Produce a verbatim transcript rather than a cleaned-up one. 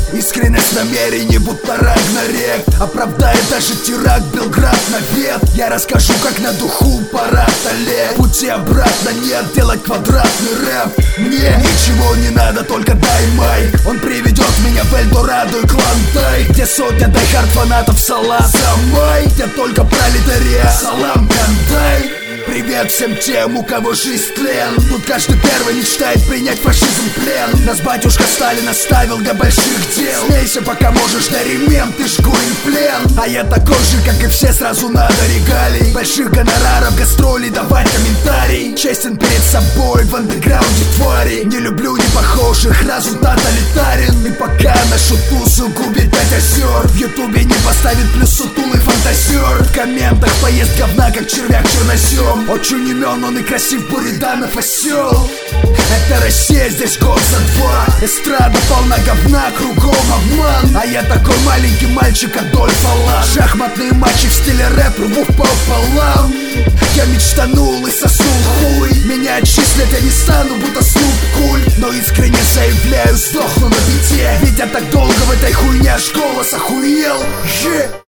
Искренность намерений, будто Рагнарек оправдает даже теракт Белград навет. Я расскажу, как на духу парад Олег. Пути обратно нет, делать квадратный рэп. Мне ничего не надо, только дай майк. Он приведет меня в Эльдорадо и Клондайк, где сотня дайхард фанатов салат Самай, где только пролетариат салам кандай. Привет всем тем, у кого жизнь тлен. Тут каждый первый мечтает принять фашизм в плен. Нас батюшка Сталин оставил для больших дел. Смейся, пока можешь, на ремень, ты шкурин плен. А я такой же, как и все, сразу надо регалий. Больших гонораров, гастролей, давать комментарий. Честен перед собой, в андеграунде твари. Не люблю непохожих, разум тоталитарен. И пока нашу тусу губит пять озер, в ютубе не поставит плюс сутулый фантазер. В комментах поест говна, как червяк черносем. Очень умен, он и красив, Буриданов осел. Это Россия, здесь год за два. Эстрада полна говна, кругом обман. А я такой маленький мальчик, Адольф Алан. Шахматные матчи в стиле рэп, рву пополам. Я мечтанул и соснул хуй. Меня отчислят, я не стану, будто Снуп Куль. Но искренне заявляю, сдохну на бите. Ведь я так долго в этой хуйне, аж голос охуел. yeah.